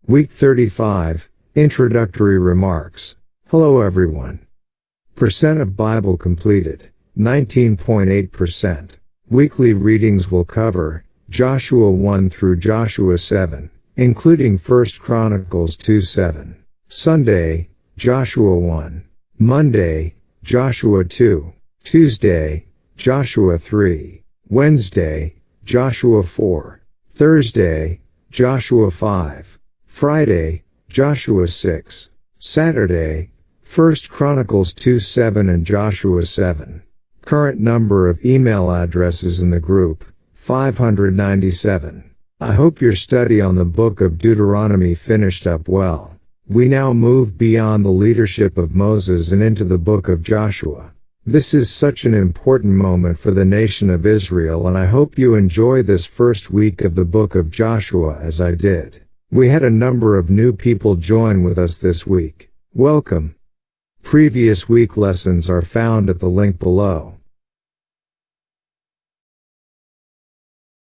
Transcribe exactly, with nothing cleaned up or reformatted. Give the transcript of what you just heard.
Week thirty-five, Introductory Remarks. Hello everyone. Percent of Bible completed, nineteen point eight percent. Weekly readings will cover Joshua one through Joshua seven, including First Chronicles two seven. Sunday, Joshua one. Monday, Joshua two. Tuesday, Joshua three. Wednesday, Joshua four. Thursday, Joshua five. Friday, Joshua six. Saturday, First Chronicles two seven and Joshua seven. Current number of email addresses in the group, five hundred ninety-seven. I hope your study on the book of Deuteronomy finished up well. We now move beyond the leadership of Moses and into the book of Joshua. This is such an important moment for the nation of Israel, and I hope you enjoy this first week of the book of Joshua as I did. We had a number of new people join with us this week. Welcome. Previous week lessons are found at the link below.